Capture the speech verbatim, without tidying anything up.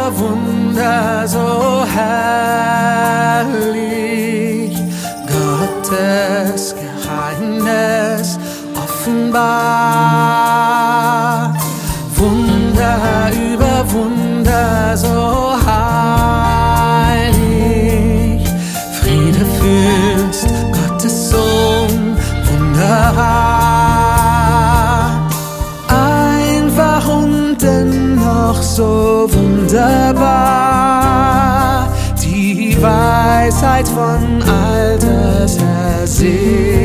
über Wunder so herrlich, Gottes Geheimnis offenbar. Wunder über Wunder so heilig, Friede Fürst, Gottes Sohn, wunderbar. Einfach und dennoch so wunderbar, die Weisheit von alters her sehen.